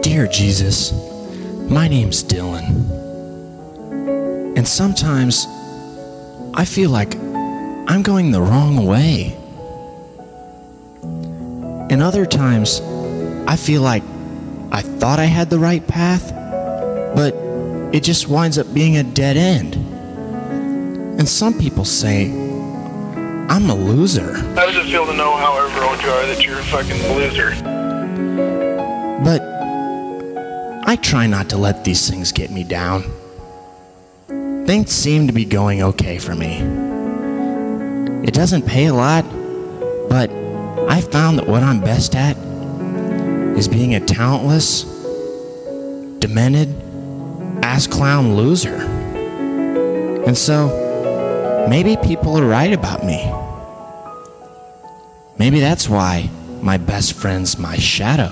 Dear Jesus, my name's Dylan. And sometimes I feel like I'm going the wrong way. And other times I feel like I thought I had the right path, but it just winds up being a dead end. And some people say I'm a loser. How does it feel to know, however old you are, that you're a fucking loser? But I try not to let these things get me down. Things seem to be going okay for me. It doesn't pay a lot, but I found that what I'm best at is being a talentless, demented, ass-clown loser. And so, maybe people are right about me. Maybe that's why my best friend's my shadow.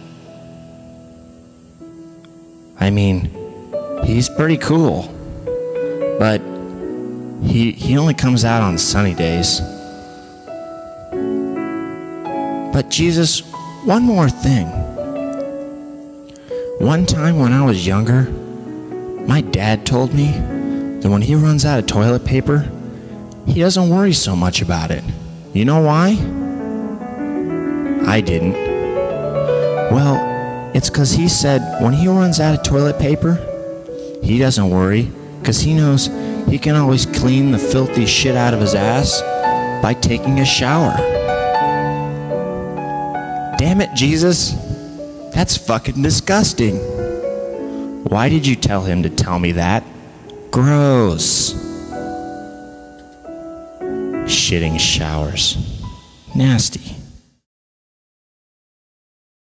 I mean, he's pretty cool, but he only comes out on sunny days. But Jesus, one more thing. One time when I was younger, my dad told me that when he runs out of toilet paper, he doesn't worry so much about it. You know why? I didn't. Well, it's because he said when he runs out of toilet paper, he doesn't worry because he knows he can always clean the filthy shit out of his ass by taking a shower. Damn it, Jesus. That's fucking disgusting. Why did you tell him to tell me that? Gross. Shitting showers. Nasty.